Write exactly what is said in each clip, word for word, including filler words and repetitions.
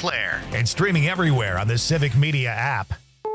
Clair and streaming everywhere on the Civic Media app.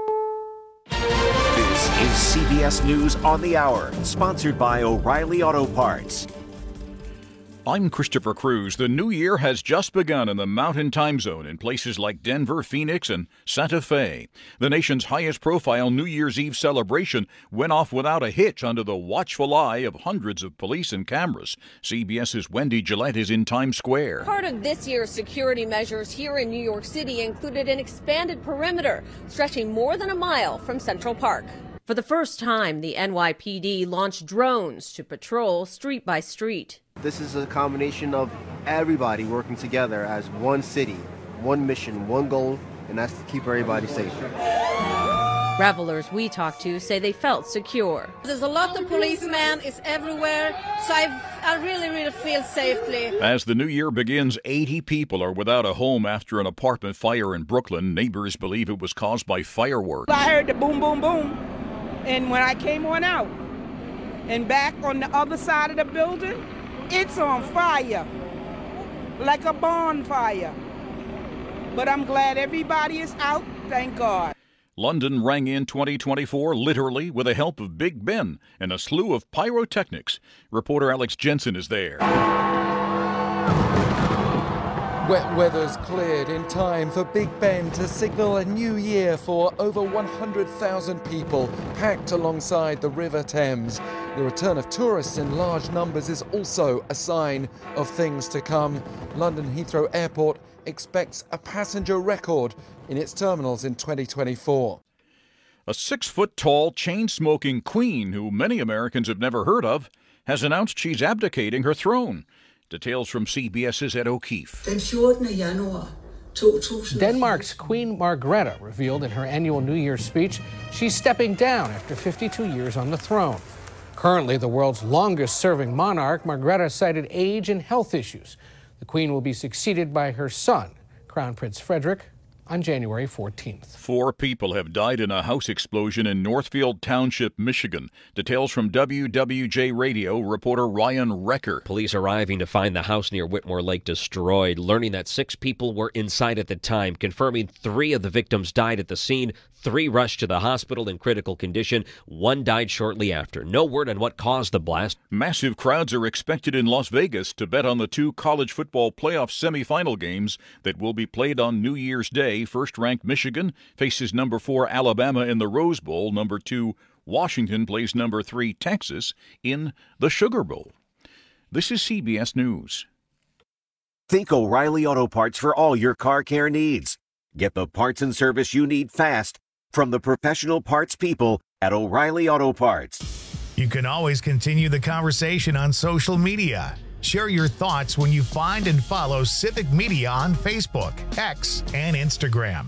This is C B S News on the Hour, sponsored by O'Reilly Auto Parts. I'm Christopher Cruz. The new year has just begun in the Mountain Time Zone in places like Denver, Phoenix, and Santa Fe. The nation's highest-profile New Year's Eve celebration went off without a hitch under the watchful eye of hundreds of police and cameras. CBS's Wendy Gillette is in Times Square. Part of this year's security measures here in New York City included an expanded perimeter stretching more than a mile from Central Park. For the first time, the N Y P D launched drones to patrol street by street. This is a combination of everybody working together as one city, one mission, one goal, and that's to keep everybody safe. Revelers we talked to say they felt secure. There's a lot of policemen, it's everywhere, so I, I really, really feel safely. As the new year begins, eighty people are without a home after an apartment fire in Brooklyn. Neighbors believe it was caused by fireworks. I heard the boom, boom, boom, and when I came on out, and back on the other side of the building, it's on fire, like a bonfire. But I'm glad everybody is out, thank God. London rang in twenty twenty-four literally with the help of Big Ben and a slew of pyrotechnics. Reporter Alex Jensen is there. Wet weather's cleared in time for Big Ben to signal a new year for over one hundred thousand people packed alongside the River Thames. The return of tourists in large numbers is also a sign of things to come. London Heathrow Airport expects a passenger record in its terminals in twenty twenty-four. A six-foot-tall, chain-smoking queen who many Americans have never heard of has announced she's abdicating her throne. Details from CBS's Ed O'Keefe. Denmark's Queen Margrethe revealed in her annual New Year's speech she's stepping down after fifty-two years on the throne. Currently the world's longest-serving monarch, Margrethe cited age and health issues. The Queen will be succeeded by her son, Crown Prince Frederik, on January fourteenth. Four people have died in a house explosion in Northfield Township, Michigan. Details from W W J Radio reporter Ryan Recker. Police arriving to find the house near Whitmore Lake destroyed, learning that six people were inside at the time, confirming three of the victims died at the scene. Three rushed to the hospital in critical condition. One died shortly after. No word on what caused the blast. Massive crowds are expected in Las Vegas to bet on the two college football playoff semifinal games that will be played on New Year's Day. First-ranked Michigan faces number four Alabama in the Rose Bowl. Number two Washington plays number three Texas in the Sugar Bowl. This is C B S News. Think O'Reilly Auto Parts for all your car care needs. Get the parts and service you need fast from the professional parts people at O'Reilly Auto Parts. You can always continue the conversation on social media. Share your thoughts when you find and follow Civic Media on Facebook, X, and Instagram.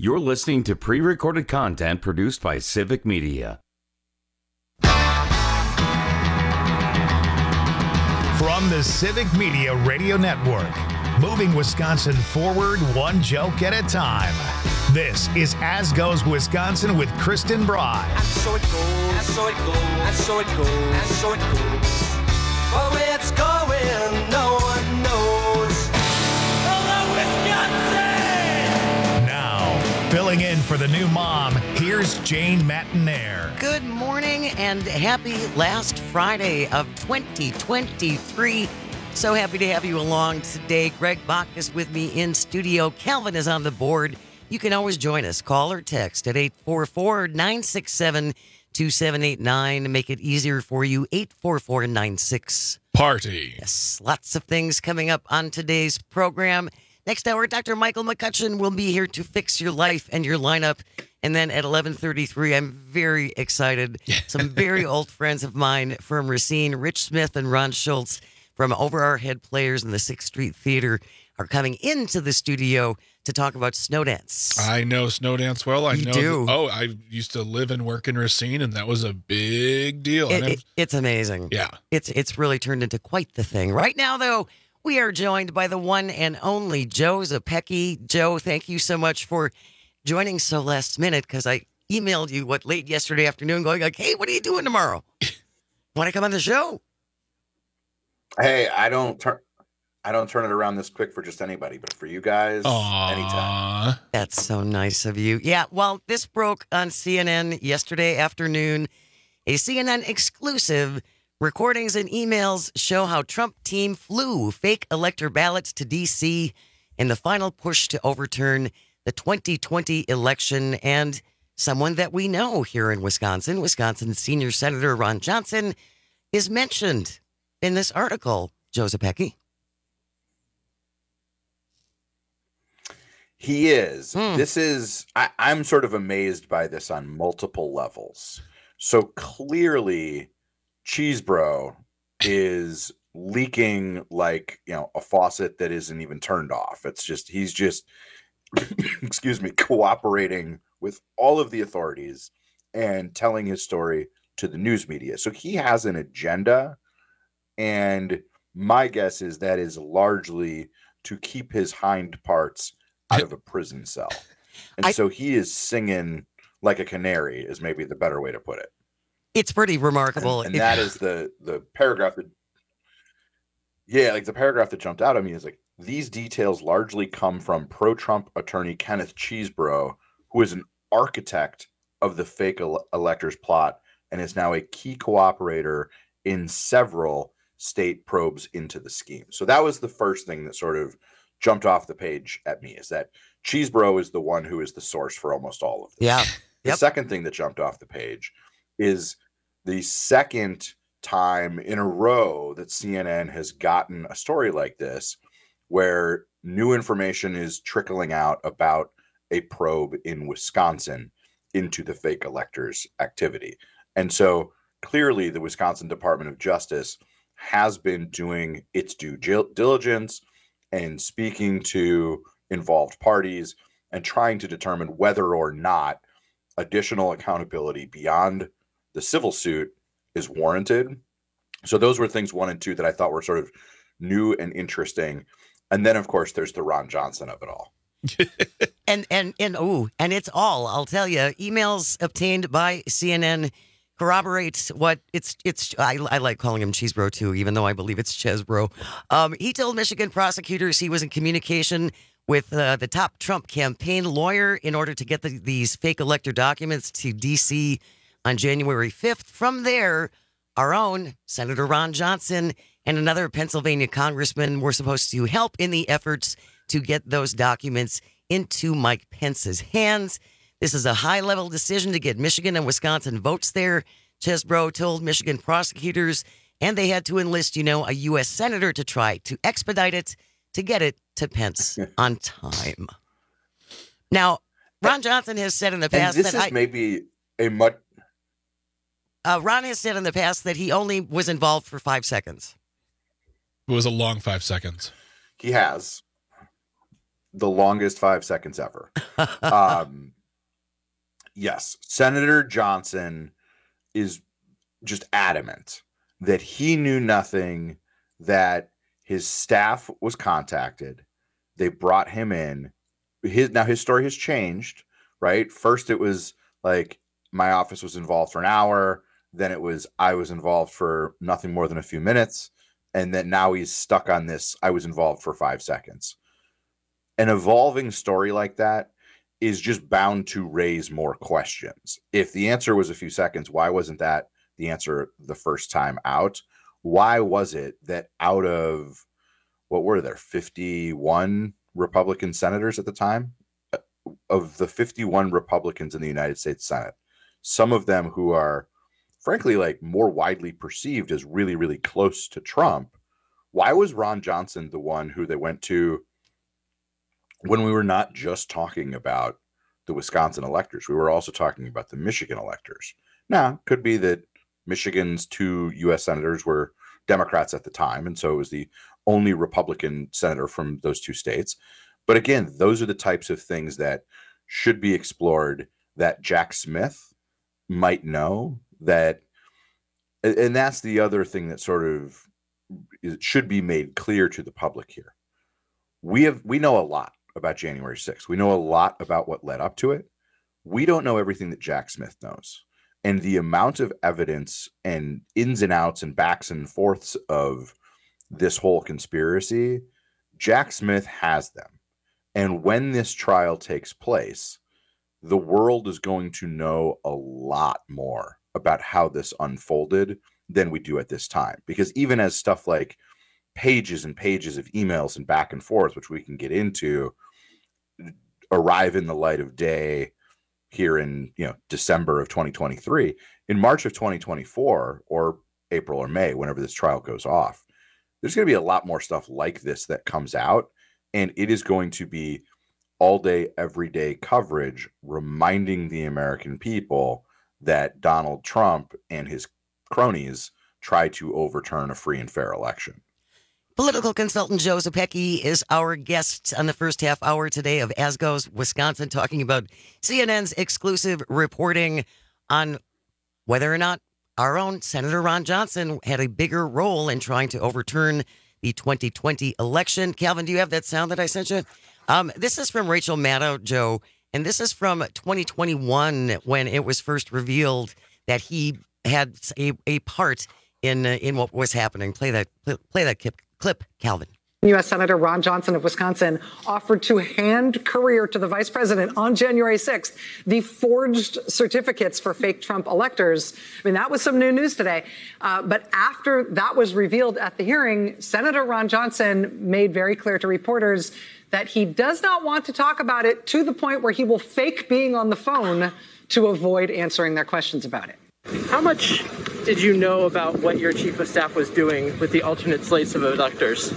You're listening to pre-recorded content produced by Civic Media. From the Civic Media Radio Network, moving Wisconsin forward one joke at a time. This is As Goes Wisconsin with Kristen Bry. And so it goes, and so it goes, and so it goes, and so it goes. But where it's going, no one knows. Hello, Wisconsin! Now, filling in for the new mom, here's Jane Matinaire. Good morning and happy last Friday of twenty twenty-three. So happy to have you along today. Greg Bach is with me in studio. Calvin is on the board. You can always join us. Call or text at eight four four, nine six seven, two seven eight nine. Make it easier for you, eight four four, nine six. Party. Yes, lots of things coming up on today's program. Next hour, Doctor Michael McCutcheon will be here to fix your life and your lineup. And then at eleven thirty-three, I'm very excited. Some very old friends of mine from Racine, Rich Smith and Ron Schultz from Over Our Head Players in the sixth Street Theater are coming into the studio to talk about snow dance. I know snow dance well. I you know. Do. That, oh, I used to live and work in Racine, and that was a big deal. It, I've, it, it's amazing. Yeah. It's it's really turned into quite the thing. Right now, though, we are joined by the one and only Joe Zepecki. Joe, thank you so much for joining so last minute, because I emailed you, what, late yesterday afternoon, going like, hey, what are you doing tomorrow? Want to come on the show? Hey, I don't turn I don't turn it around this quick for just anybody, but for you guys, Aww. anytime. That's so nice of you. Yeah, well, this broke on C N N yesterday afternoon. A C N N exclusive. Recordings and emails show how Trump team flew fake elector ballots to D C in the final push to overturn the twenty twenty election. And someone that we know here in Wisconsin, Wisconsin Senior Senator Ron Johnson, is mentioned in this article. Joe Zepecki. He is. Hmm. This is, I, I'm sort of amazed by this on multiple levels. So clearly, Cheesebro is leaking like, you know, a faucet that isn't even turned off. It's just, he's just, excuse me, cooperating with all of the authorities and telling his story to the news media. So he has an agenda. And my guess is that is largely to keep his hind parts out of a prison cell. And I, so he is singing like a canary is maybe the better way to put it. It's pretty remarkable. And, and that is the, the paragraph that, yeah, like the paragraph that jumped out at me is like, these details largely come from pro-Trump attorney Kenneth Cheesebro, who is an architect of the fake ele- electors plot and is now a key cooperator in several state probes into the scheme. So that was the first thing that sort of jumped off the page at me, is that Cheesebro is the one who is the source for almost all of this. Yeah. The yep. second thing that jumped off the page is the second time in a row that C N N has gotten a story like this, where new information is trickling out about a probe in Wisconsin into the fake electors activity. And so clearly the Wisconsin Department of Justice has been doing its due diligence and speaking to involved parties and trying to determine whether or not additional accountability beyond the civil suit is warranted. So those were things one and two that I thought were sort of new and interesting. And then, of course, there's the Ron Johnson of it all. and, and, and, oh, and it's all, I'll tell you, emails obtained by C N N corroborates what it's, it's, I, I like calling him Cheesebro too, even though I believe it's Chesbro. Um, he told Michigan prosecutors he was in communication with uh, the top Trump campaign lawyer in order to get the, these fake elector documents to D C on January fifth. From there, our own Senator Ron Johnson and another Pennsylvania congressman were supposed to help in the efforts to get those documents into Mike Pence's hands. This is a high-level decision to get Michigan and Wisconsin votes there. Chesbro told Michigan prosecutors, and they had to enlist, you know, a U S senator to try to expedite it, to get it to Pence on time. Now, Ron Johnson has said in the past and this that is I, maybe a much. Uh, Ron has said in the past that he only was involved for five seconds. It was a long five seconds. He has. the longest five seconds ever. um, yes, Senator Johnson is just adamant that he knew nothing, that his staff was contacted. They brought him in. His now his story has changed, right? First it was like my office was involved for an hour, then it was I was involved for nothing more than a few minutes, and then now he's stuck on this I was involved for five seconds. An evolving story like that is just bound to raise more questions. If the answer was a few seconds, why wasn't that the answer the first time out? Why was it that out of, what were there, fifty-one Republican senators at the time? Of the fifty-one Republicans in the United States Senate, some of them who are, frankly, like more widely perceived as really, really close to Trump, why was Ron Johnson the one who they went to when we were not just talking about the Wisconsin electors? We were also talking about the Michigan electors. Now, it could be that Michigan's two U S senators were Democrats at the time, and so it was the only Republican senator from those two states. But again, those are the types of things that should be explored, that Jack Smith might know, that, and that's the other thing that sort of should be made clear to the public here. We have we know a lot about January sixth. We know a lot about what led up to it. We don't know everything that Jack Smith knows. And the amount of evidence and ins and outs and backs and forths of this whole conspiracy, Jack Smith has them. And when this trial takes place, the world is going to know a lot more about how this unfolded than we do at this time. Because even as stuff like pages and pages of emails and back and forth, which we can get into, arrive in the light of day here in, you know, December of twenty twenty-three, in March of twenty twenty-four, or April or May, whenever this trial goes off, there's going to be a lot more stuff like this that comes out, and it is going to be all day, every day coverage reminding the American people that Donald Trump and his cronies try to overturn a free and fair election. Political consultant Joe Zepecki is our guest on the first half hour today of As Goes Wisconsin, talking about C N N's exclusive reporting on whether or not our own Senator Ron Johnson had a bigger role in trying to overturn the twenty twenty election. Calvin, do you have that sound that I sent you? Um, this is from Rachel Maddow, Joe, and this is from twenty twenty-one when it was first revealed that he had a, a part in uh, in what was happening. Play that, play, play that clip. Clip, Calvin. U S Senator Ron Johnson of Wisconsin offered to hand courier to the vice president on January sixth the forged certificates for fake Trump electors. I mean, that was some new news today. Uh, but after that was revealed at the hearing, Senator Ron Johnson made very clear to reporters that he does not want to talk about it, to the point where he will fake being on the phone to avoid answering their questions about it. How much did you know about what your chief of staff was doing with the alternate slates of electors?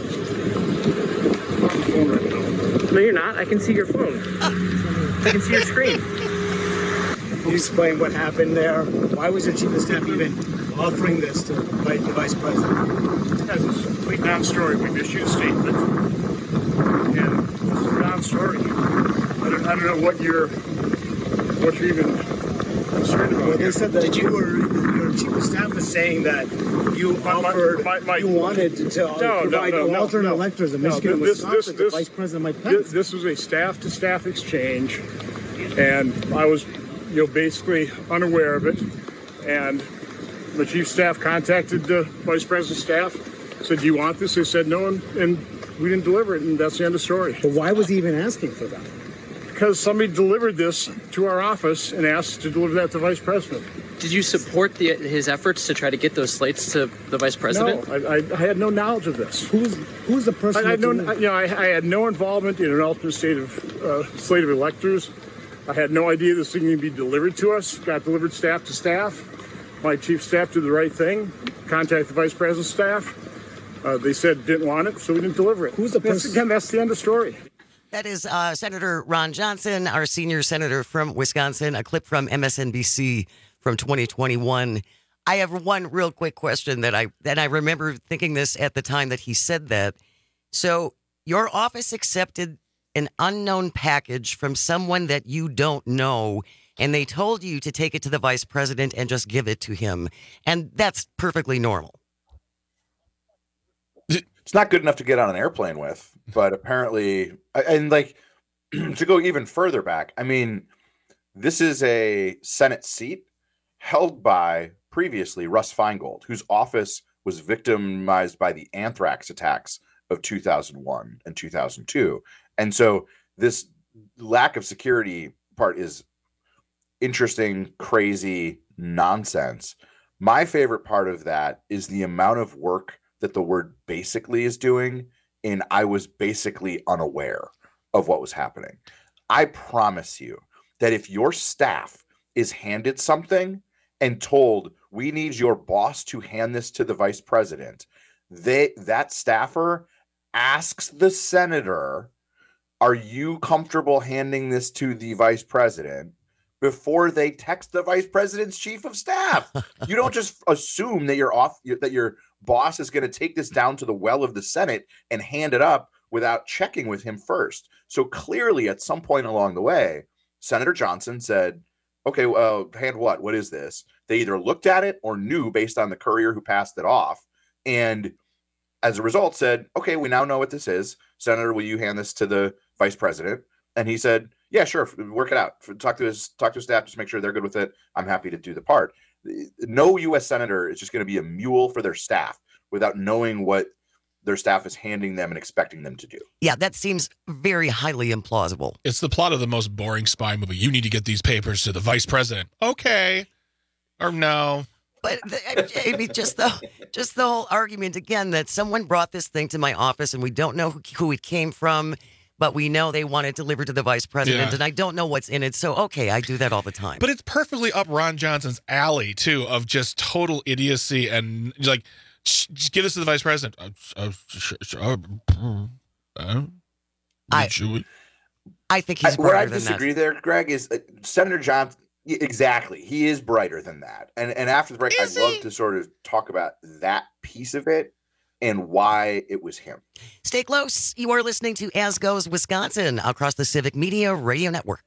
No, you're not. I can see your phone. I can see your screen. Can you explain what happened there? Why was your chief of staff even offering this to the vice president? That's a complete non-story. We've issued a statement, and this is a non-story. I don't, I don't know what you're, what you're even concerned about. Well, they said that you were, your chief of staff was saying that you my, offered, my, my, you wanted to tell, no, provide no, no, alternate no, electors in no, Michigan and this, Wisconsin this, to Vice President Mike Pence. Pence. This was a staff-to-staff exchange, and I was, you know, basically unaware of it. And the chief of staff contacted the vice president's staff, said, "Do you want this?" They said no, and, and we didn't deliver it, and that's the end of the story. But why was he even asking for that? Because somebody delivered this to our office and asked to deliver that to the vice president. Did you support the, his efforts to try to get those slates to the vice president? No, I, I, I had no knowledge of this. Who's who's the person? I, I had no, you know, I, I had no involvement in an alternate state of uh, slate of electors. I had no idea this thing would be delivered to us. Got delivered staff to staff. My chief of staff did the right thing. Contacted the vice president's staff. Uh, they said didn't want it, so we didn't deliver it. Who's the person? Again, that's the end of the story. That is uh, Senator Ron Johnson, our senior senator from Wisconsin. A clip from M S N B C from twenty twenty-one. I have one real quick question that I that I remember thinking this at the time that he said that. So your office accepted an unknown package from someone that you don't know, and they told you to take it to the vice president and just give it to him. And that's perfectly normal. It's not good enough to get on an airplane with, but apparently, and like to go even further back, I mean, this is a Senate seat held by previously Russ Feingold, whose office was victimized by the anthrax attacks of two thousand one and two thousand two. And so this lack of security part is interesting, crazy nonsense. My favorite part of that is the amount of work that the word basically is doing, and I was basically unaware of what was happening. I promise you that if your staff is handed something and told, we need your boss to hand this to the vice president, they that staffer asks the senator, are you comfortable handing this to the vice president, before they text the vice president's chief of staff. You don't just assume that your off that your boss is going to take this down to the well of the Senate and hand it up without checking with him first. So clearly, at some point along the way, Senator Johnson said, okay, well, hand what? What is this? They either looked at it or knew based on the courier who passed it off. And as a result said, okay, we now know what this is. Senator, will you hand this to the vice president? And he said, yeah, sure. Work it out. Talk to his talk to his staff. Just make sure they're good with it. I'm happy to do the part. No U S senator is just going to be a mule for their staff without knowing what their staff is handing them and expecting them to do. Yeah, that seems very highly implausible. It's the plot of the most boring spy movie. You need to get these papers to the vice president. Okay. Or no. But the, I mean, just the just the whole argument again that someone brought this thing to my office and we don't know who, who it came from, but we know they want it delivered to the vice president, Yeah. and I don't know what's in it. So, okay, I do that all the time. But it's perfectly up Ron Johnson's alley, too, of just total idiocy and like, just give this to the vice president. Uh, uh, sh- sh- uh, uh, I, should we? I think he's I, where I brighter than disagree that. there, Greg, is uh, Senator Johnson. y- Exactly, he is brighter than that. And and after the break, I'd love to sort of talk about that piece of it and why it was him. Stay close. You are listening to As Goes Wisconsin across the Civic Media Radio Network.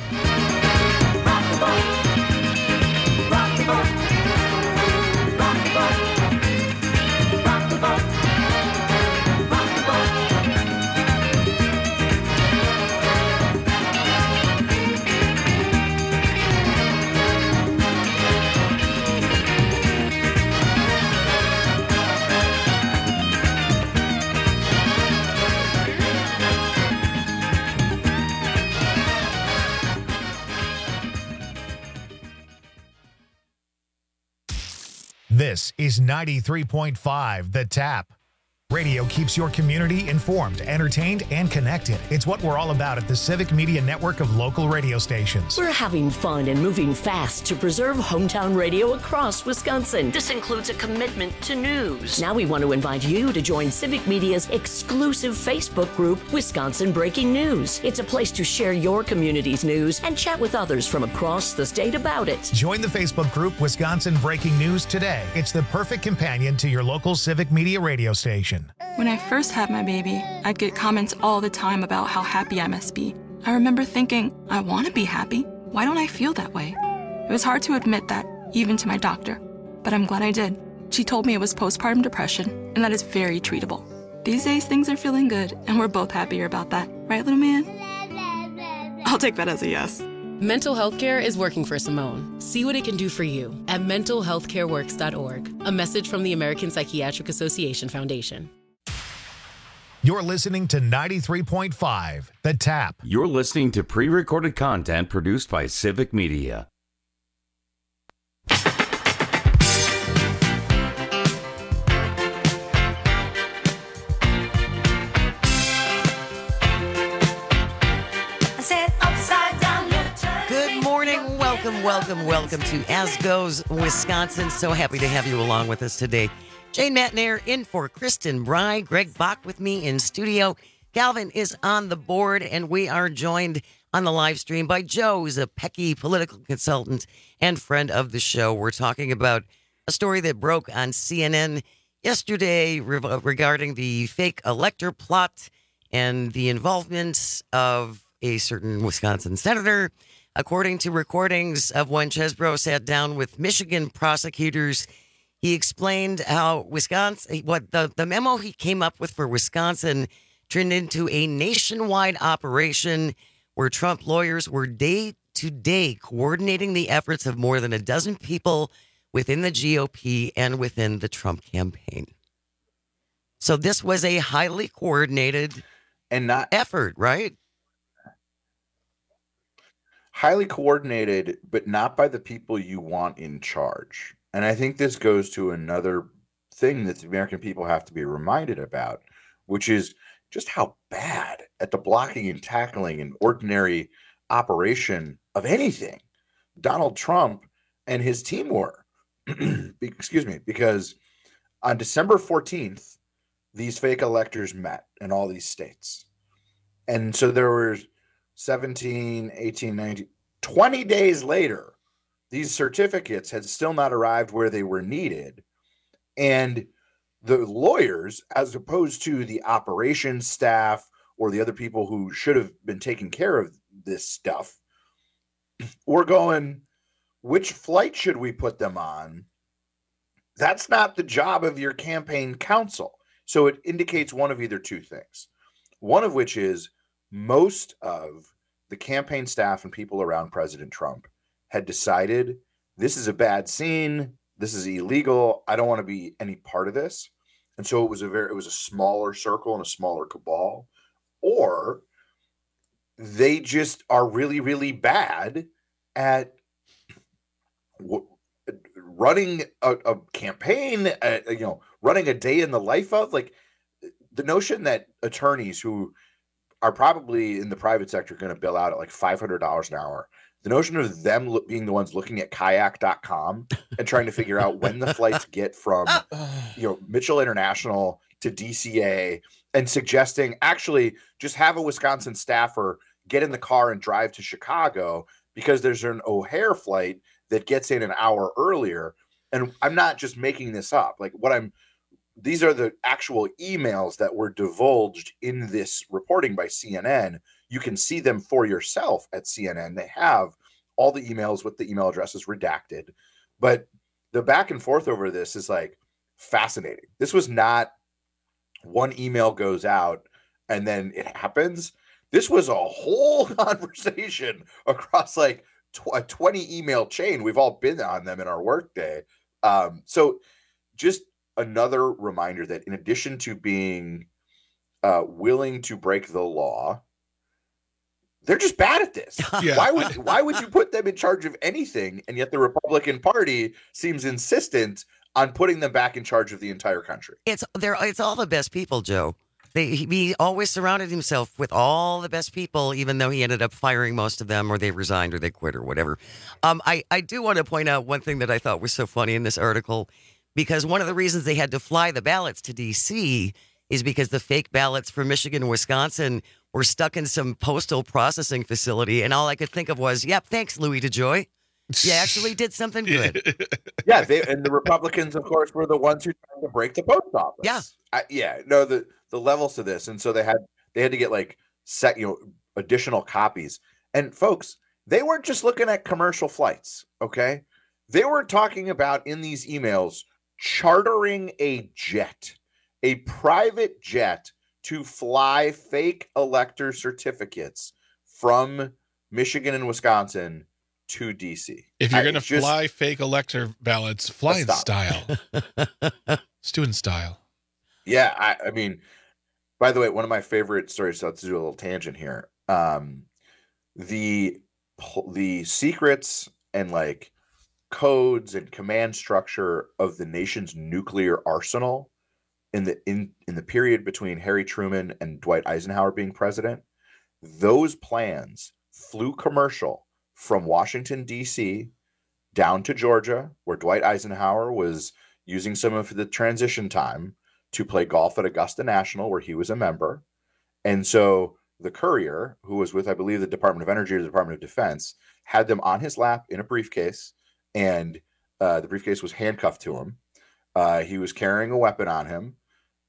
This is ninety-three point five The Tap. Radio keeps your community informed, entertained, and connected. It's what we're all about at the Civic Media Network of local radio stations. We're having fun and moving fast to preserve hometown radio across Wisconsin. This includes a commitment to news. Now we want to invite you to join Civic Media's exclusive Facebook group, Wisconsin Breaking News. It's a place to share your community's news and chat with others from across the state about it. Join the Facebook group Wisconsin Breaking News today. It's the perfect companion to your local Civic Media radio station. When I first had my baby, I'd get comments all the time about how happy I must be. I remember thinking, I want to be happy. Why don't I feel that way? It was hard to admit that, even to my doctor. But I'm glad I did. She told me it was postpartum depression, and that is very treatable. These days, things are feeling good, and we're both happier about that. Right, little man? I'll take that as a yes. Mental health care is working for Simone. See what it can do for you at mental health care works dot org. A message from the American Psychiatric Association Foundation. You're listening to ninety-three point five The Tap. You're listening to pre-recorded content produced by Civic Media. Good morning. Welcome, welcome, welcome to As Goes Wisconsin. So happy to have you along with us today. Jane Matnair in for Kristen Bry. Greg Bach with me in studio. Calvin is on the board, and we are joined on the live stream by Joe, who's a Pecky political consultant and friend of the show. We're talking about a story that broke on C N N yesterday re- regarding the fake elector plot and the involvement of a certain Wisconsin senator. According to recordings of when Chesbro sat down with Michigan prosecutors, he explained how Wisconsin, what the, the memo he came up with for Wisconsin turned into a nationwide operation where Trump lawyers were day to day coordinating the efforts of more than a dozen people within the G O P and within the Trump campaign. So this was a highly coordinated and not effort, right? Highly coordinated, but not by the people you want in charge. And I think this goes to another thing that the American people have to be reminded about, which is just how bad at the blocking and tackling and ordinary operation of anything Donald Trump and his team were. Excuse me, because on December fourteenth, these fake electors met in all these states. And so there were seventeen, eighteen, nineteen, twenty days later, these certificates had still not arrived where they were needed. And the lawyers, as opposed to the operations staff or the other people who should have been taking care of this stuff, were going, which flight should we put them on? That's not the job of your campaign counsel. So it indicates one of either two things. One of which is most of the campaign staff and people around President Trump had decided this is a bad scene. This is illegal. I don't want to be any part of this. And so it was a very, it was a smaller circle and a smaller cabal. Or they just are really, really bad at w- running a, a campaign, uh, you know, running a day in the life of, like, the notion that attorneys who are probably in the private sector going to bill out at like five hundred dollars an hour, the notion of them look, being the ones looking at kayak dot com and trying to figure out when the flights get from, you know, Mitchell International to D C A, and suggesting actually just have a Wisconsin staffer get in the car and drive to Chicago because there's an O'Hare flight that gets in an hour earlier. And I'm not just making this up. Like what I'm, these are the actual emails that were divulged in this reporting by C N N. You can see them for yourself at C N N. They have all the emails with the email addresses redacted. But the back and forth over this is like fascinating. This was not one email goes out and then it happens. This was a whole conversation across like tw- a twenty email chain. We've all been on them in our workday. Um, so just another reminder that in addition to being uh, willing to break the law, they're just bad at this. Yeah. Why would why would you put them in charge of anything? And yet the Republican Party seems insistent on putting them back in charge of the entire country. It's they're it's all the best people, Joe. They, he always surrounded himself with all the best people, even though he ended up firing most of them, or they resigned, or they quit, or whatever. Um, I, I do want to point out one thing that I thought was so funny in this article, because one of the reasons they had to fly the ballots to D C is because the fake ballots for Michigan and Wisconsin were stuck in some postal processing facility, and all I could think of was, yep, thanks, Louis DeJoy. You actually did something good. Yeah, they, and the Republicans, of course, were the ones who tried to break the post office. Yeah, I, yeah. No, the the levels to this, and so they had they had to get like set, you know, additional copies. And folks, they weren't just looking at commercial flights. Okay, they were talking about in these emails chartering a jet, a private jet, to fly fake elector certificates from Michigan and Wisconsin to D C. If you're going to fly fake elector ballots, fly in stop. style. Student style. Yeah, I, I mean, by the way, one of my favorite stories, so let's do a little tangent here. Um, the the secrets and like codes and command structure of the nation's nuclear arsenal in the in, in the period between Harry Truman and Dwight Eisenhower being president, those plans flew commercial from Washington, D C down to Georgia, where Dwight Eisenhower was using some of the transition time to play golf at Augusta National, where he was a member. And so the courier, who was with, I believe, the Department of Energy or the Department of Defense, had them on his lap in a briefcase, and uh, the briefcase was handcuffed to him. Uh, he was carrying a weapon on him.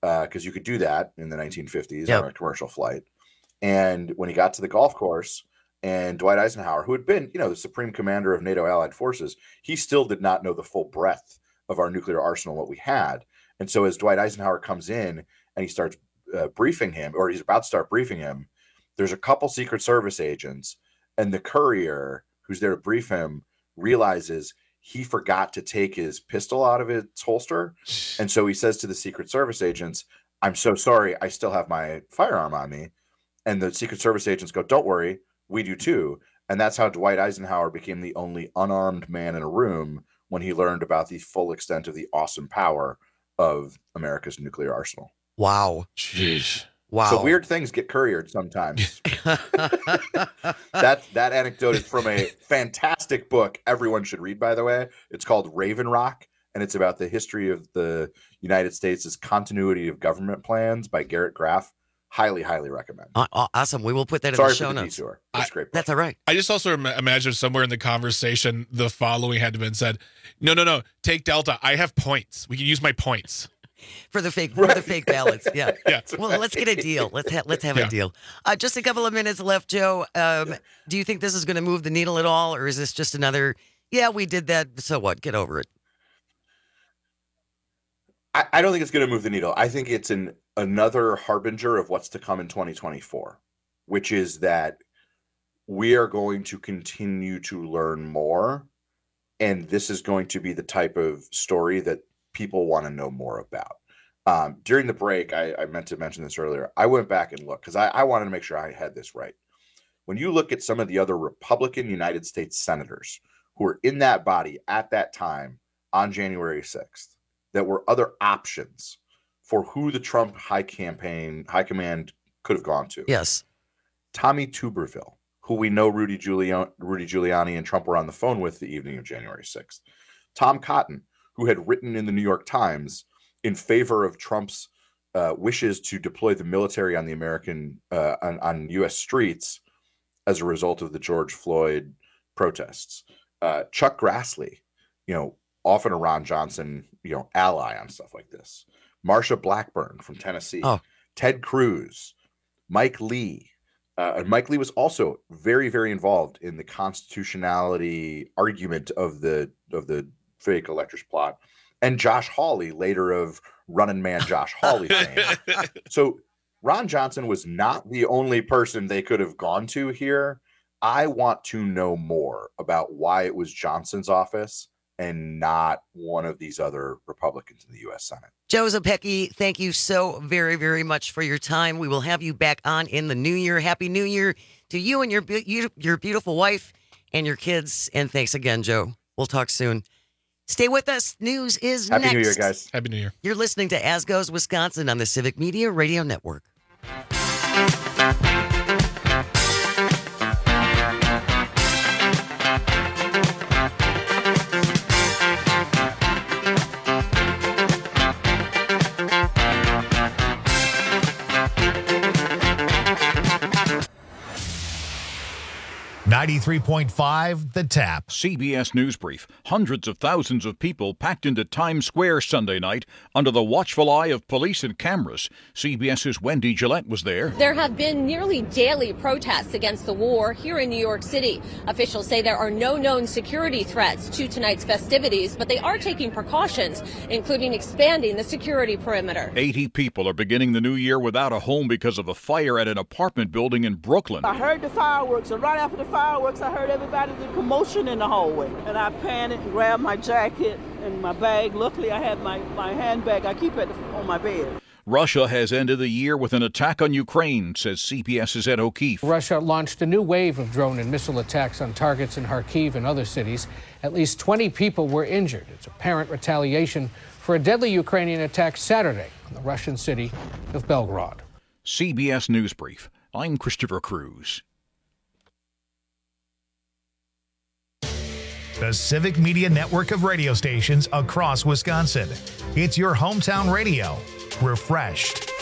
because uh, you could do that in the nineteen fifties Yep. on a commercial flight. And when he got to the golf course, and Dwight Eisenhower, who had been, you know, the supreme commander of NATO allied forces, he still did not know the full breadth of our nuclear arsenal, what we had. And so as Dwight Eisenhower comes in and he starts uh, briefing him, or he's about to start briefing him, there's a couple Secret Service agents, and the courier who's there to brief him realizes he forgot to take his pistol out of its holster. And so he says to the Secret Service agents, "I'm so sorry, I still have my firearm on me." And the Secret Service agents go, "Don't worry, we do too." And that's how Dwight Eisenhower became the only unarmed man in a room when he learned about the full extent of the awesome power of America's nuclear arsenal. Wow. Jeez. Wow. So weird things get couriered sometimes. that that anecdote is from a fantastic book everyone should read, by the way. It's called Raven Rock, and it's about the history of the United States' continuity of government plans by Garrett Graff. Highly, highly recommend. Uh, awesome. We will put that Sorry in the show for the notes. detour. That's I, great. That's all right. I just also im- imagine somewhere in the conversation, the following had to have been said. No, no, no. Take Delta. I have points. We can use my points. For the fake, for the fake ballots, yeah. Yeah. Well, let's get a deal. Let's ha- let's have Yeah. a deal. Uh, just a couple of minutes left, Joe. Um, do you think this is going to move the needle at all, or is this just another? Yeah, we did that. So what? Get over it. I, I don't think it's going to move the needle. I think it's an another harbinger of what's to come in twenty twenty-four, which is that we are going to continue to learn more, and this is going to be the type of story that people want to know more about. Um, during the break, I, I meant to mention this earlier. I went back and looked because I, I wanted to make sure I had this right. When you look at some of the other Republican United States senators who were in that body at that time on January sixth, that were other options for who the Trump high campaign, high command could have gone to. Yes. Tommy Tuberville, who we know Rudy Giuliani, Rudy Giuliani and Trump were on the phone with the evening of January sixth. Tom Cotton, who had written in the New York Times in favor of Trump's uh, wishes to deploy the military on the American, uh, on, on U S streets as a result of the George Floyd protests. Uh, Chuck Grassley, you know, often a Ron Johnson, you know, ally on stuff like this. Marsha Blackburn from Tennessee. Oh. Ted Cruz, Mike Lee. Uh, and Mike Lee was also very, very involved in the constitutionality argument of the of the fake electors plot. And Josh Hawley, later of Running Man Josh Hawley fame. So Ron Johnson was not the only person they could have gone to here. I want to know more about why it was Johnson's office and not one of these other Republicans in the U S Senate. Joe Zepecki, thank you so very, very much for your time. We will have you back on in the new year. Happy New Year to you and your be- your beautiful wife and your kids. And thanks again, Joe. We'll talk soon. Stay with us. News is Happy next. New Year, guys. Happy New Year. You're listening to As Goes Wisconsin on the Civic Media Radio Network. ninety-three point five The Tap. C B S News Brief. Hundreds of thousands of people packed into Times Square Sunday night under the watchful eye of police and cameras. CBS's Wendy Gillette was there. There have been nearly daily protests against the war here in New York City. Officials say there are no known security threats to tonight's festivities, but they are taking precautions, including expanding the security perimeter. eighty people are beginning the new year without a home because of a fire at an apartment building in Brooklyn. I heard the fireworks, and right after the fireworks, I heard everybody the commotion in the hallway. And I panicked and grabbed my jacket and my bag. Luckily, I had my, my handbag I keep at the, on my bed. Russia has ended the year with an attack on Ukraine, says CBS's Ed O'Keefe. Russia launched a new wave of drone and missile attacks on targets in Kharkiv and other cities. At least twenty people were injured. It's apparent retaliation for a deadly Ukrainian attack Saturday on the Russian city of Belgorod. C B S News Brief. I'm Christopher Cruz. The Civic Media Network of radio stations across Wisconsin. It's your hometown radio. Refreshed.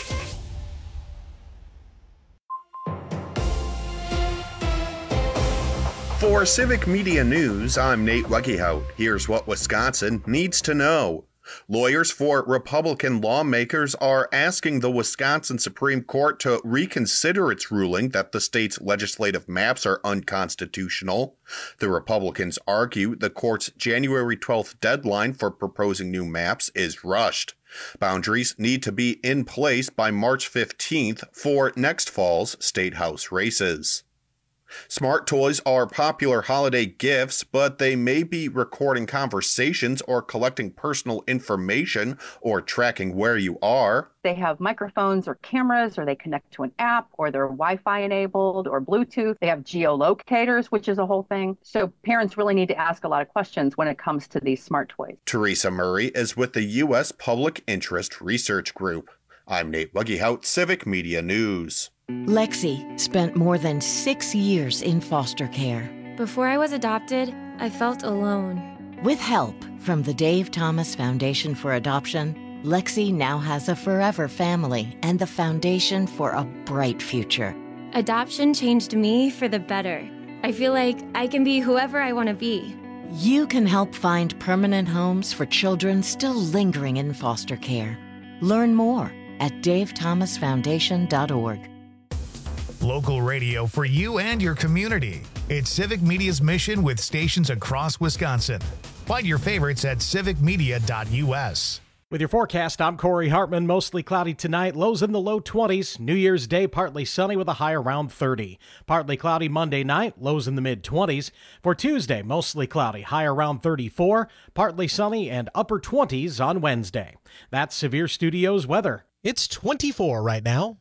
For Civic Media News, I'm Nate Weggehout. Here's what Wisconsin needs to know. Lawyers for Republican lawmakers are asking the Wisconsin Supreme Court to reconsider its ruling that the state's legislative maps are unconstitutional. The Republicans argue the court's January twelfth deadline for proposing new maps is rushed. Boundaries need to be in place by March fifteenth for next fall's state house races. Smart toys are popular holiday gifts, but they may be recording conversations or collecting personal information or tracking where you are. They have microphones or cameras, or they connect to an app, or they're Wi-Fi enabled or Bluetooth. They have geolocators, which is a whole thing. So parents really need to ask a lot of questions when it comes to these smart toys. Teresa Murray is with the U S Public Interest Research Group. I'm Nate Wuggehout, Civic Media News. Lexi spent more than six years in foster care. Before I was adopted, I felt alone. With help from the Dave Thomas Foundation for Adoption, Lexi now has a forever family and the foundation for a bright future. Adoption changed me for the better. I feel like I can be whoever I want to be. You can help find permanent homes for children still lingering in foster care. Learn more at dave thomas foundation dot org. Local radio for you and your community. It's Civic Media's mission with stations across Wisconsin. Find your favorites at civic media dot u s. With your forecast, I'm Corey Hartman. Mostly cloudy tonight, lows in the low twenties. New Year's Day, partly sunny with a high around thirty. Partly cloudy Monday night, lows in the mid-twenties. For Tuesday, mostly cloudy, high around thirty-four. Partly sunny and upper twenties on Wednesday. That's Severe Studios weather. It's twenty-four right now.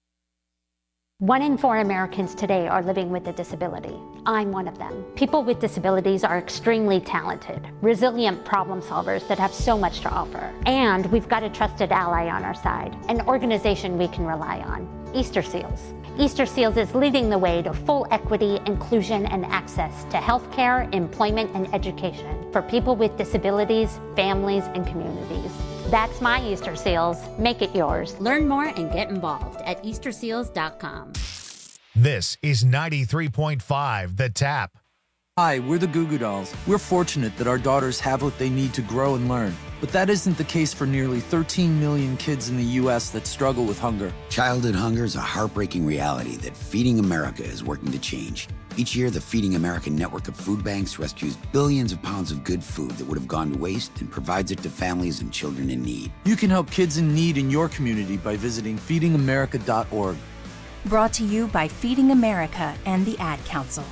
One in four Americans today are living with a disability. I'm one of them. People with disabilities are extremely talented, resilient problem solvers that have so much to offer. And we've got a trusted ally on our side, an organization we can rely on, Easter Seals. Easter Seals is leading the way to full equity, inclusion, and access to healthcare, employment, and education for people with disabilities, families, and communities. That's my Easter Seals. Make it yours. Learn more and get involved at easter seals dot com. This is ninety-three point five The Tap. Hi, we're the Goo Goo Dolls. We're fortunate that our daughters have what they need to grow and learn. But that isn't the case for nearly thirteen million kids in the U S that struggle with hunger. Childhood hunger is a heartbreaking reality that Feeding America is working to change. Each year, the Feeding America network of food banks rescues billions of pounds of good food that would have gone to waste and provides it to families and children in need. You can help kids in need in your community by visiting feeding america dot org. Brought to you by Feeding America and the Ad Council.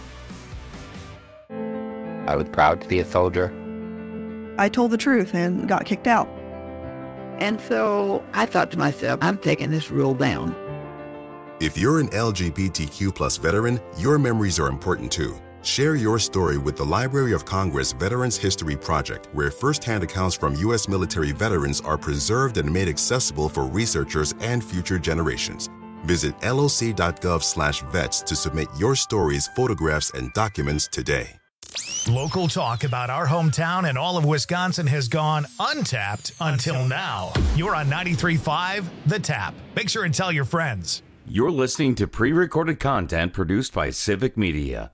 I was proud to be a soldier. I told the truth and got kicked out. And so I thought to myself, I'm taking this rule down. If you're an L G B T Q plus veteran, your memories are important too. Share your story with the Library of Congress Veterans History Project, where firsthand accounts from U S military veterans are preserved and made accessible for researchers and future generations. Visit L O C dot gov slash vets to submit your stories, photographs, and documents today. Local talk about our hometown and all of Wisconsin has gone untapped until now. You're on ninety-three point five The Tap. Make sure and tell your friends. You're listening to pre-recorded content produced by Civic Media.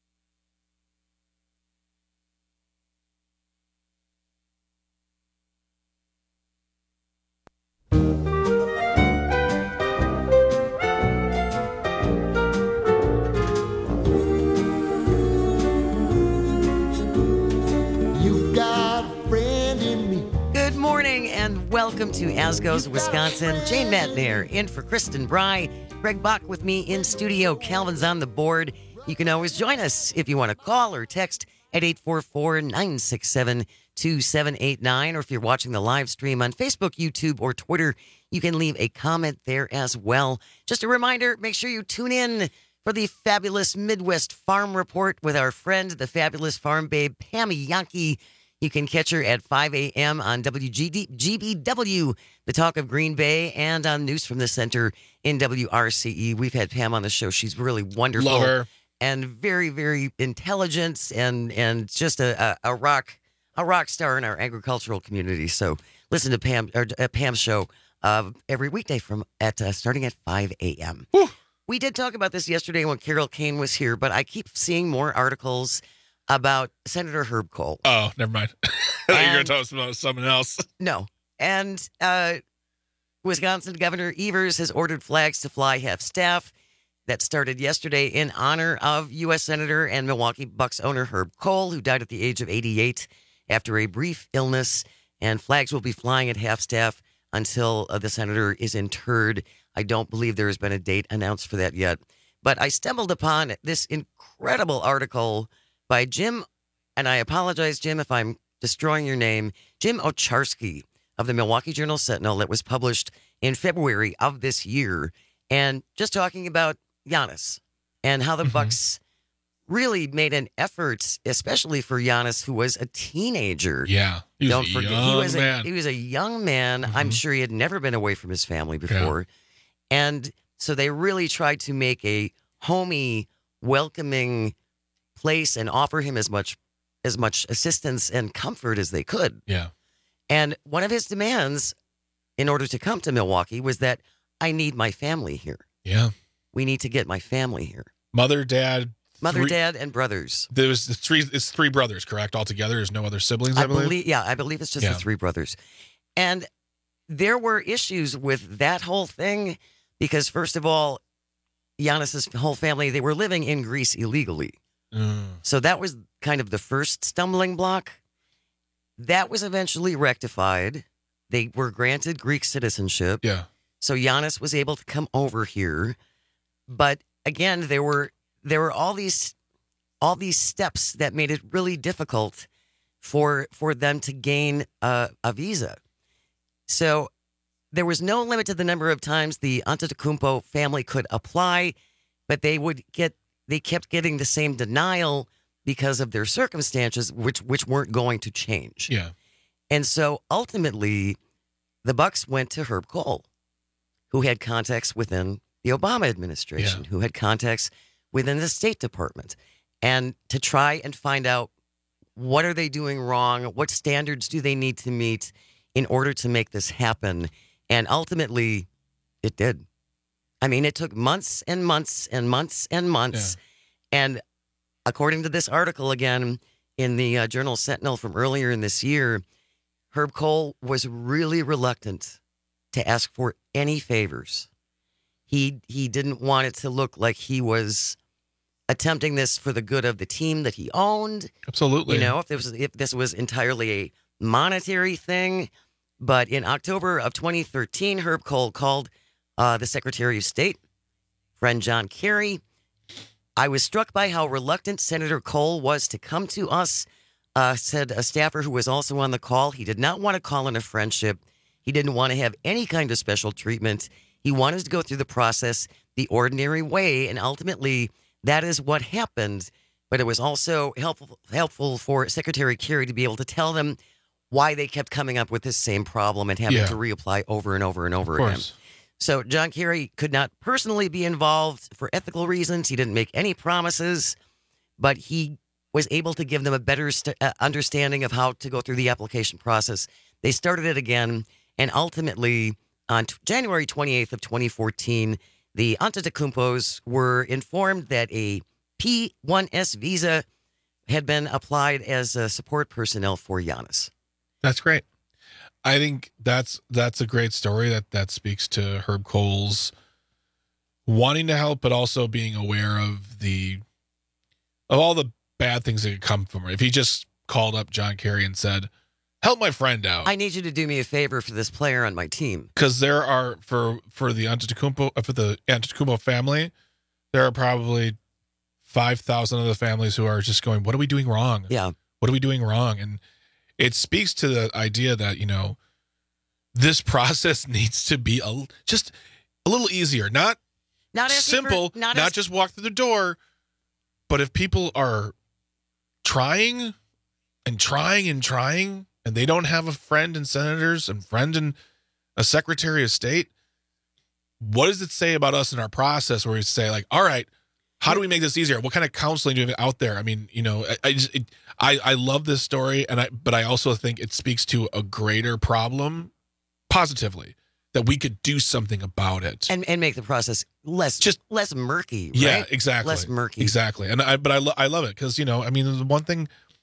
Good morning and welcome to As Goes Wisconsin. Jane Matnair in for Kristen Bry. Greg Bach with me in studio. Calvin's on the board. You can always join us if you want to call or text at eight four four, nine six seven, two seven eight nine. Or if you're watching the live stream on Facebook, YouTube, or Twitter, you can leave a comment there as well. Just a reminder, make sure you tune in for the fabulous Midwest Farm Report with our friend, the fabulous farm babe, Pammy Yankee. You can catch her at five a.m. on W G B W, the Talk of Green Bay, and on News from the Center in W R C E. We've had Pam on the show. She's really wonderful. Love her. And very, very intelligent and and just a, a, a rock a rock star in our agricultural community. So listen to Pam or uh, Pam's show uh, every weekday from at uh, starting at five a.m. We did talk about this yesterday when Carol Kane was here, but I keep seeing more articles about Senator Herb Kohl. Oh, never mind. thought you were going to talk about something else. No. And uh, Wisconsin Governor Evers has ordered flags to fly half-staff. That started yesterday in honor of U S Senator and Milwaukee Bucks owner Herb Kohl, who died at the age of eighty-eight after a brief illness. And flags will be flying at half-staff until uh, the senator is interred. I don't believe there has been a date announced for that yet. But I stumbled upon this incredible article by Jim, and I apologize, Jim, if I'm destroying your name, Jim Ocharski of the Milwaukee Journal-Sentinel that was published in February of this year. And just talking about Giannis and how the mm-hmm. Bucks really made an effort, especially for Giannis, who was a teenager. Yeah, he was Don't a forget, young he was man. A, he was a young man. Mm-hmm. I'm sure he had never been away from his family before. Yeah. And so they really tried to make a homey, welcoming place and offer him as much as much assistance and comfort as they could. Yeah. And one of his demands in order to come to Milwaukee was that I need my family here. Yeah. We need to get my family here. Mother, dad, mother, three, dad, and brothers. There was the three. It's three brothers, correct? Altogether, there's no other siblings. I, I believe? believe. Yeah, I believe it's just yeah. the three brothers. And there were issues with that whole thing because, first of all, Giannis's whole family, they were living in Greece illegally. Mm. So that was kind of the first stumbling block. That was eventually rectified. They were granted Greek citizenship. Yeah. So Giannis was able to come over here. But again, there were there were all these all these steps that made it really difficult for for them to gain a, a visa. So there was no limit to the number of times the Antetokounmpo family could apply, but they would get they kept getting the same denial because of their circumstances, which which weren't going to change. Yeah. And so ultimately, the Bucks went to Herb Kohl, who had contacts within the Obama administration, yeah. who had contacts within the State Department, and to try and find out what are they doing wrong, what standards do they need to meet in order to make this happen. And ultimately, it did. I mean, it took months and months and months and months. Yeah. And according to this article again in the uh, Journal Sentinel from earlier in this year, Herb Kohl was really reluctant to ask for any favors. He he didn't want it to look like he was attempting this for the good of the team that he owned. Absolutely. You know, if this was, if this was entirely a monetary thing. But in October of twenty thirteen, Herb Kohl called uh, the Secretary of State, friend John Kerry. I was struck by how reluctant Senator Kohl was to come to us, uh, said a staffer who was also on the call. He did not want to call in a friendship. He didn't want to have any kind of special treatment. He wanted to go through the process the ordinary way, and ultimately that is what happened. But it was also helpful helpful for Secretary Kerry to be able to tell them why they kept coming up with this same problem and having yeah. to reapply over and over and over of again. course. So John Kerry could not personally be involved for ethical reasons. He didn't make any promises, but he was able to give them a better st- uh, understanding of how to go through the application process. They started it again, and ultimately, on t- January twenty-eighth of twenty fourteen, the Antetokounmpos were informed that a P one S visa had been applied as uh, support personnel for Giannis. That's great. I think that's that's a great story. That that speaks to Herb Kohl's wanting to help, but also being aware of the of all the bad things that could come from it. If he just called up John Kerry and said, "Help my friend out. I need you to do me a favor for this player on my team." Because there are for for the Antetokounmpo for the Antetokounmpo family, there are probably five thousand other families who are just going, "What are we doing wrong? Yeah, what are we doing wrong?" And it speaks to the idea that, you know, this process needs to be a, just a little easier, not, not simple, for, not, not as, just walk through the door. But if people are trying and trying and trying, and they don't have a friend in senators and friend in a secretary of state, what does it say about us in our process where we say, like, all right, how do we make this easier? What kind of counseling do we have out there? I mean, you know, I I, just, it, I I love this story, and I but I also think it speaks to a greater problem positively, that we could do something about it and and make the process less just less murky. Right? Yeah, exactly, less murky. Exactly. And I but I lo- I love it because, you know, I mean, the one thing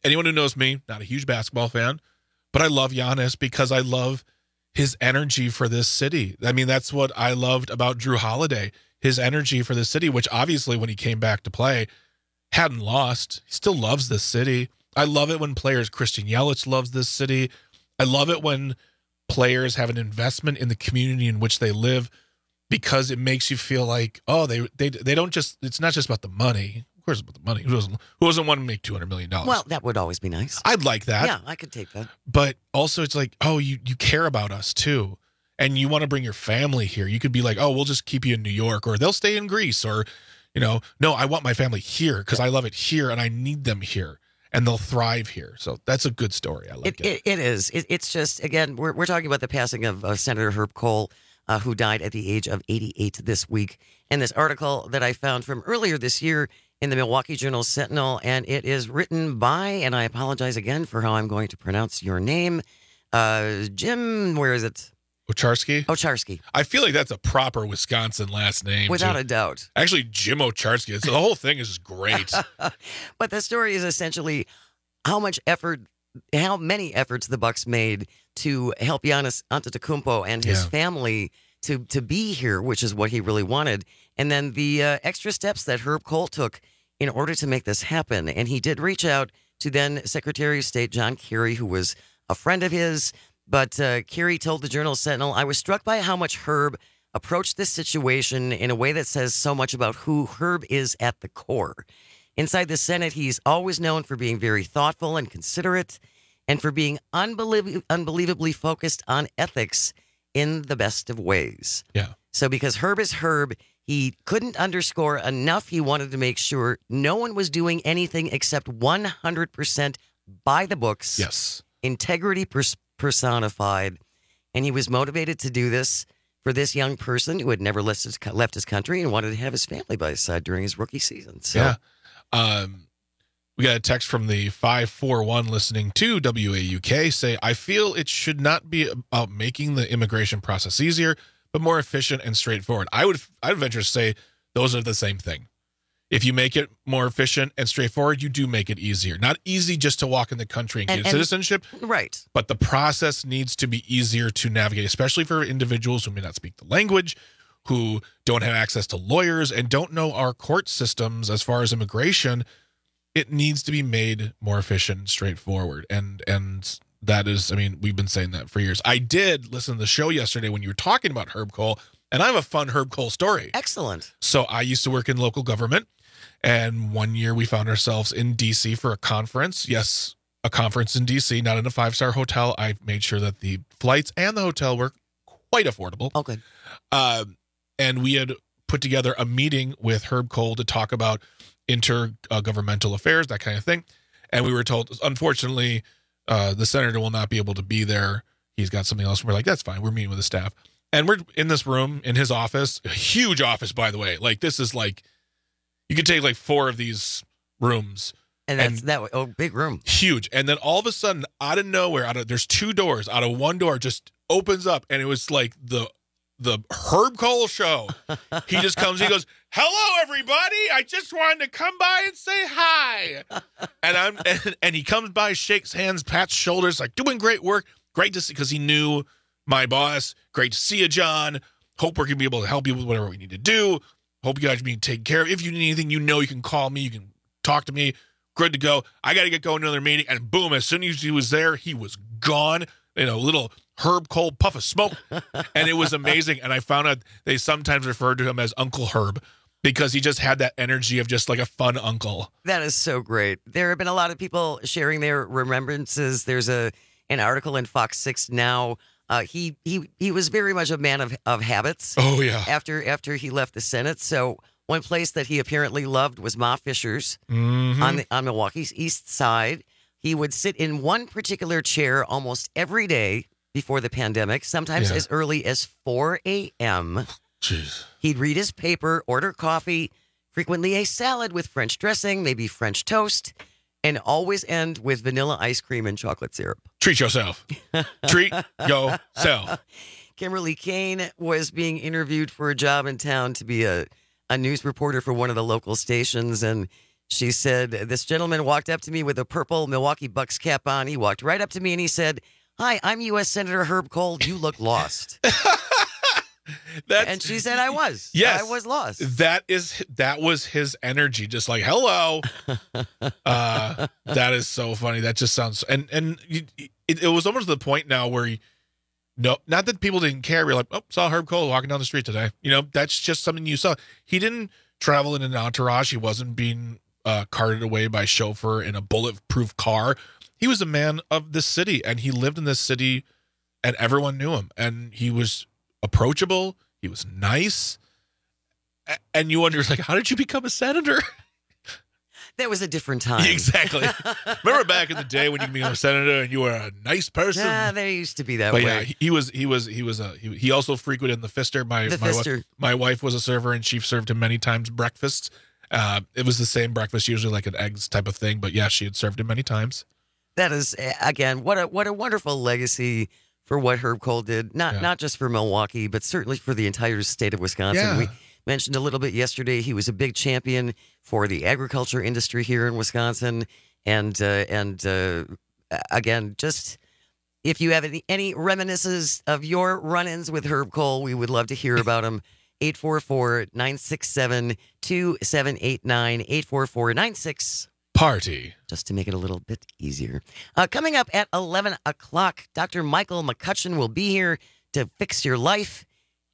anyone who knows me, not a huge basketball fan, but I love Giannis because I love his energy for this city. I mean, that's what I loved about Drew Holiday, his energy for the city, which obviously when he came back to play, hadn't lost. He still loves this city. I love it when players, Christian Yelich loves this city. I love it when players have an investment in the community in which they live, because it makes you feel like, oh, they they they don't just, it's not just about the money. Of course, it's about the money. Who doesn't, who doesn't want to make two hundred million dollars? Well, that would always be nice. I'd like that. Yeah, I could take that. But also it's like, oh, you, you care about us too. And you want to bring your family here. You could be like, oh, we'll just keep you in New York, or they'll stay in Greece, or, you know, no, I want my family here because I love it here and I need them here. And they'll thrive here. So that's a good story. I like it. It, it is. It, it's just, again, we're, we're talking about the passing of uh, Senator Herb Kohl, Uh, who died at the age of eighty-eight this week. And this article that I found from earlier this year in the Milwaukee Journal Sentinel, and it is written by, and I apologize again for how I'm going to pronounce your name, uh, Jim, where is it? Ocharski? Ocharski. I feel like that's a proper Wisconsin last name. Without too. a doubt. Actually, Jim Ocharski. It's, the whole thing is great. But the story is essentially how much effort, how many efforts the Bucks made to help Giannis Antetokounmpo and his Yeah. family to to be here, which is what he really wanted. And then the uh, extra steps that Herb Kohl took in order to make this happen. And he did reach out to then Secretary of State John Kerry, who was a friend of his. But uh, Kerry told the Journal Sentinel, I was struck by how much Herb approached this situation in a way that says so much about who Herb is at the core. Inside the Senate, he's always known for being very thoughtful and considerate, and for being unbelie- unbelievably focused on ethics in the best of ways. Yeah. So because Herb is Herb, he couldn't underscore enough. He wanted to make sure no one was doing anything except one hundred percent by the books. Yes. Integrity pers- personified. And he was motivated to do this for this young person who had never left his, left his country and wanted to have his family by his side during his rookie season. So, yeah. Um, we got a text from the five four one listening to W A U K say, I feel it should not be about making the immigration process easier, but more efficient and straightforward. I would I would venture to say those are the same thing. If you make it more efficient and straightforward, you do make it easier. Not easy just to walk in the country and, And- get and- citizenship, right. but the process needs to be easier to navigate, especially for individuals who may not speak the language, who don't have access to lawyers, and don't know our court systems as far as immigration. It needs to be made more efficient and straightforward. And and that is, I mean, we've been saying that for years. I did listen to the show yesterday when you were talking about Herb Kohl, and I have a fun Herb Kohl story. Excellent. So I used to work in local government, and one year we found ourselves in D C for a conference. Yes, a conference in D C, not in a five-star hotel. I made sure that the flights and the hotel were quite affordable. Oh, good. Uh, and we had put together a meeting with Herb Kohl to talk about intergovernmental affairs, that kind of thing. And we were told, unfortunately, uh, the senator will not be able to be there. He's got something else. We're like, that's fine. We're meeting with the staff. And we're in this room, in his office, a huge office, by the way. Like, this is like, you could take like four of these rooms. And that's that. Oh, big room. Huge. And then all of a sudden, out of nowhere, out of there's two doors, out of one door just opens up, and it was like the the Herb Kohl show. He just comes, he goes, hello, everybody. I just wanted to come by and say hi. And I'm and, and he comes by, shakes hands, pats shoulders, like, doing great work. Great to see, because he knew my boss. Great to see you, John. Hope we're going to be able to help you with whatever we need to do. Hope you guys are being taken care of. If you need anything, you know you can call me. You can talk to me. Good to go. I got to get going to another meeting. And boom, as soon as he was there, he was gone. You know, little Herb Kohl puff of smoke. And it was amazing. And I found out they sometimes referred to him as Uncle Herb, because he just had that energy of just like a fun uncle. That is so great. There have been a lot of people sharing their remembrances. There's a an article in Fox six Now. Uh, he he he was very much a man of, of habits. Oh, yeah. After after he left the Senate. So one place that he apparently loved was Ma Fisher's Mm-hmm. on the on Milwaukee's East Side. He would sit in one particular chair almost every day before the pandemic, sometimes Yeah. as early as four a.m. Jeez. He'd read his paper, order coffee, frequently a salad with French dressing, maybe French toast, and always end with vanilla ice cream and chocolate syrup. Treat yourself. Treat yourself. Kimberly Kane was being interviewed for a job in town to be a, a news reporter for one of the local stations, and She said, this gentleman walked up to me with a purple Milwaukee Bucks cap on. He walked right up to me and he said, "Hi, I'm U S Senator Herb Kohl. You look lost." That's, and she said, I was. Yes. I was lost. That is that was his energy, just like, hello. uh, that is so funny. That just sounds, and and you, it, it was almost to the point now where, you, no, not that people didn't care. We're like, oh, saw Herb Kohl walking down the street today. You know, that's just something you saw. He didn't travel in an entourage. He wasn't being uh, carted away by a chauffeur in a bulletproof car. He was a man of this city, and he lived in this city, and everyone knew him. And he was approachable. He was nice. And you wonder, like, how did you become a senator? That was a different time. Exactly. Remember back in the day when you became a senator and you were a nice person? Yeah, there used to be that but way. yeah, he was. He was. He was a. He, he also frequented the Pfister. My the my, Pfister. Wife, my wife was a server, and she served him many times breakfasts. Uh, it was the same breakfast, usually like an eggs type of thing. But yeah, she had served him many times. That is, again, what a what a wonderful legacy for what Herb Kohl did. Not Yeah. not just for Milwaukee, but certainly for the entire state of Wisconsin. Yeah. We mentioned a little bit yesterday. He was a big champion for the agriculture industry here in Wisconsin, and uh, and uh, again, just if you have any, any reminiscences of your run-ins with Herb Kohl, we would love to hear about them. eight four four, nine six seven, two seven eight nine, eight four four, nine six Party. Just to make it a little bit easier. Uh, coming up at eleven o'clock, Doctor Michael McCutcheon will be here to fix your life.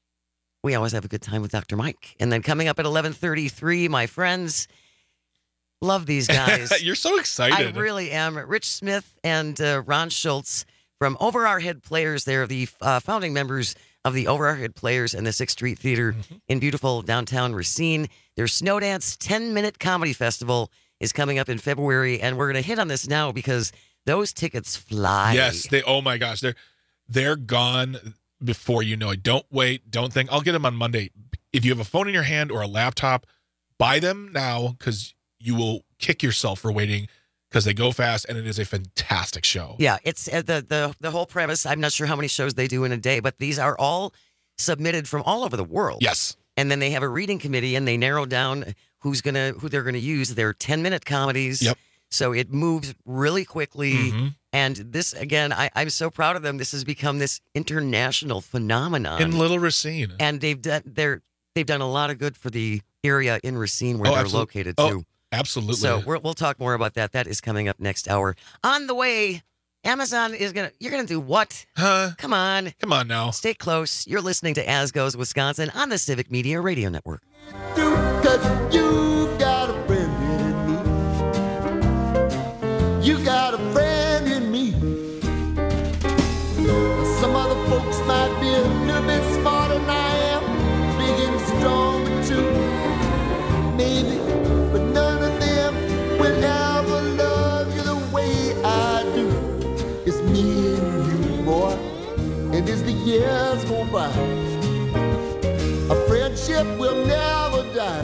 We always have a good time with Doctor Mike. And then coming up at eleven thirty-three, my friends, love these guys. You're so excited. I really am. Rich Smith and uh, Ron Schultz from Over Our Head Players. They're the uh, founding members of the Over Our Head Players and the Sixth Street Theater mm-hmm. in beautiful downtown Racine. Their Snowdance ten-minute comedy festival is coming up in February, and we're going to hit on this now because those tickets fly. Yes, they. Oh my gosh, they're they're gone before you know it. Don't wait. Don't think I'll get them on Monday. If you have a phone in your hand or a laptop, buy them now because you will kick yourself for waiting because they go fast and it is a fantastic show. Yeah, it's uh, the the the whole premise. I'm not sure how many shows they do in a day, but these are all submitted from all over the world. Yes, and then they have a reading committee and they narrow down who's gonna who they're gonna use. They're ten minute comedies. Yep. So it moves really quickly. Mm-hmm. And this again, I, I'm so proud of them. This has become this international phenomenon in Little Racine, and they've done they're they've done a lot of good for the area in Racine where oh, they're absolutely. located oh, too. Absolutely. So we're, we'll talk more about that. That is coming up next hour. On the way, Amazon is gonna. You're gonna do what? Huh? Come on. Come on now. Stay close. You're listening to As Goes Wisconsin on the Civic Media Radio Network. Cause you got a friend in me. You got a friend in me. Some other folks might be a little bit smarter than I am, big and strong too. Maybe, but none of them will ever love you the way I do. It's me and you, boy, and as the years go by, a friendship will never die.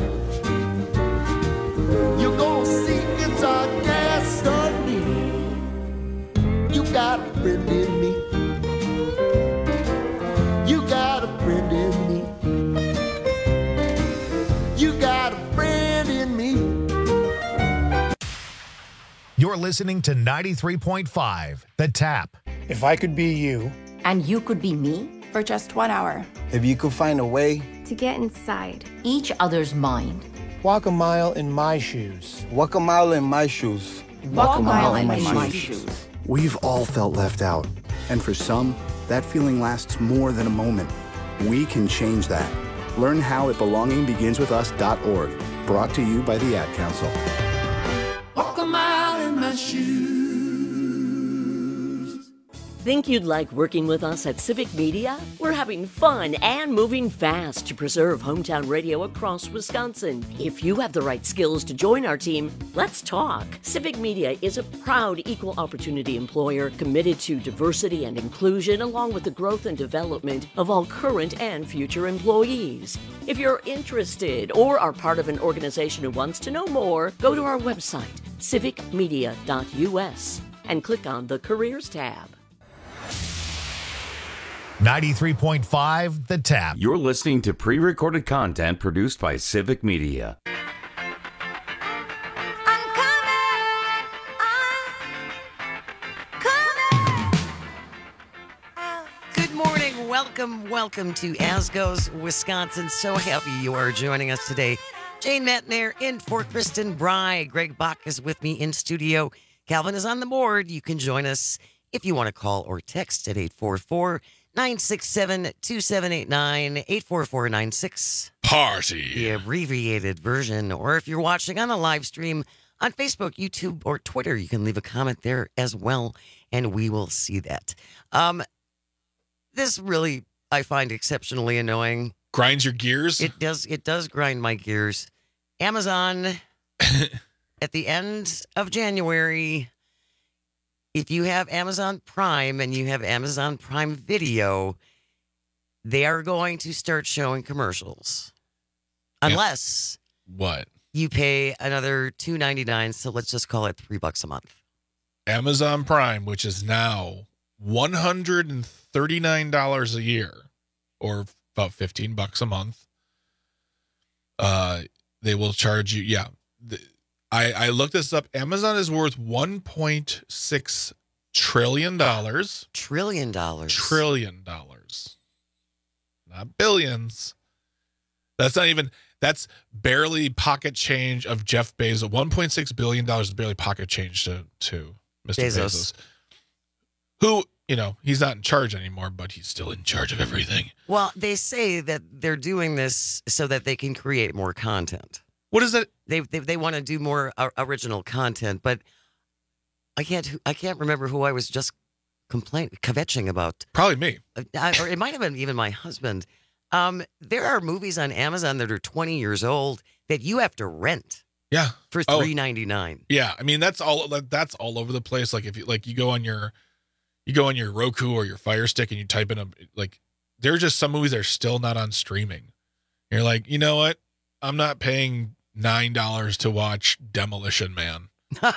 You're gonna see it's our destiny. You got a friend in me. You got a friend in me. You got a friend in me. You're listening to ninety-three point five, The Tap. If I could be you. And you could be me? For just one hour. If you could find a way. To get inside each other's mind. Walk a mile in my shoes. Walk a mile in my shoes. Walk, Walk a mile, mile in my, my shoes. shoes. We've all felt left out. And for some, that feeling lasts more than a moment. We can change that. Learn how at belonging begins with us dot org. Brought to you by the Ad Council. Walk a mile in my shoes. Think you'd like working with us at Civic Media? We're having fun and moving fast to preserve hometown radio across Wisconsin. If you have the right skills to join our team, let's talk. Civic Media is a proud equal opportunity employer committed to diversity and inclusion along with the growth and development of all current and future employees. If you're interested or are part of an organization who wants to know more, go to our website, civic media dot u s, and click on the Careers tab. ninety-three point five, The Tap. You're listening to pre-recorded content produced by Civic Media. Good morning. Welcome, welcome to As Goes Wisconsin. So happy you are joining us today. Jane Matnair in for Kristen Bry. Greg Bach is with me in studio. Calvin is on the board. You can join us if you want to call or text at eight four four, nine six seven, two seven eight nine, eight four four nine six. Party. The abbreviated version. Or if you're watching on a live stream on Facebook, YouTube, or Twitter, you can leave a comment there as well, and we will see that. Um, this really, I find exceptionally annoying. Grinds your gears? It does. It does grind my gears. Amazon, at the end of January, if you have Amazon Prime and you have Amazon Prime Video, they are going to start showing commercials. Unless what? You pay another two ninety-nine, so let's just call it three bucks a month. Amazon Prime, which is now one hundred thirty-nine dollars a year, or about fifteen bucks a month. Uh, they will charge you. Yeah, the, I I looked this up. Amazon is worth one point six trillion dollars. Trillion dollars. Trillion dollars. Not billions. That's not even. That's barely pocket change of Jeff Bezos. one point six billion dollars is barely pocket change to to Mister Bezos. Bezos, who, you know, he's not in charge anymore, but he's still in charge of everything. Well, they say that they're doing this so that they can create more content. What is it? They they, they want to do more uh, original content, but I can't I can't remember who I was just complaining, kvetching about. Probably me. Uh, or it might have been even my husband. Um, there are movies on Amazon that are twenty years old that you have to rent. Yeah, for three ninety-nine. Oh, yeah, I mean that's all. That's all over the place. Like if you like, you go on your, you go on your Roku or your Fire Stick and you type in a like. There are just some movies that are still not on streaming. You're like, you know what? I'm not paying nine dollars to watch Demolition Man.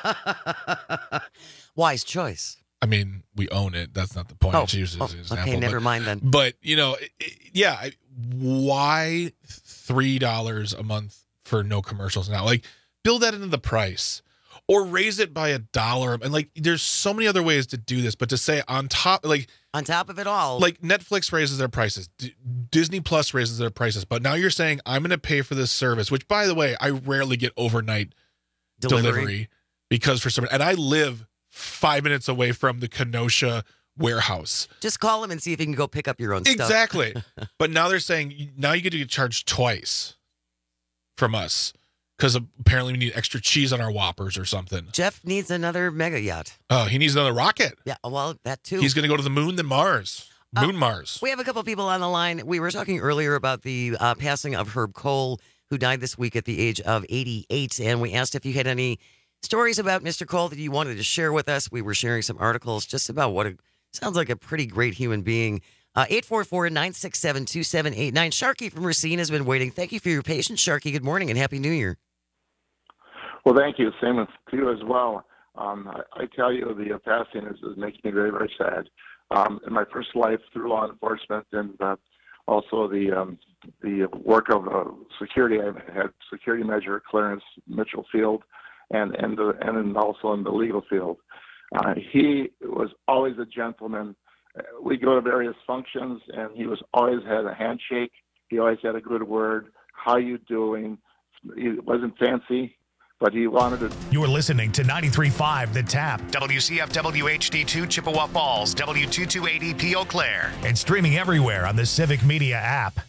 Wise choice. I mean, we own it. That's not the point. Oh, It's used as oh, an example. okay, never but, mind then. But you know, it, it, yeah. Why three dollars a month for no commercials now? Like, build that into the price, or raise it by a dollar. And like, there's so many other ways to do this. But to say on top, like on top of it all, like Netflix raises their prices, D- Disney Plus raises their prices. But now you're saying I'm going to pay for this service, which by the way, I rarely get overnight delivery, delivery because for some, and I live five minutes away from the Kenosha warehouse. Just call them and see if you can go pick up your own stuff. Exactly. But now they're saying now you get to get charged twice from us because apparently we need extra cheese on our Whoppers or something. Jeff needs another mega yacht. Oh, he needs another rocket. Yeah, well, that too. He's going to go to the moon, then Mars. Moon uh, Mars. We have a couple people on the line. We were talking earlier about the uh, passing of Herb Cole, who died this week at the age of eighty-eight. And we asked if you had any stories about Mister Cole that you wanted to share with us. We were sharing some articles just about what a sounds like a pretty great human being. Uh, eight four four, nine six seven, two seven eight nine. Sharky from Racine has been waiting. Thank you for your patience, Sharky. Good morning and Happy New Year. Well, thank you. Same with you as well. Um, I, I tell you, the passing is, is making me very, very sad. Um, in my first life through law enforcement and uh, also the um, the work of uh, security, I had security measure clearance, Mitchell Field, and and the, and then also in the legal field. Uh, he was always a gentleman. We go to various functions, and he was always had a handshake. He always had a good word. How you doing? He wasn't fancy, but he wanted to. You're listening to ninety-three point five The Tap, W C F W H D two Chippewa Falls, W two two eighty P Eau Claire, and streaming everywhere on the Civic Media app.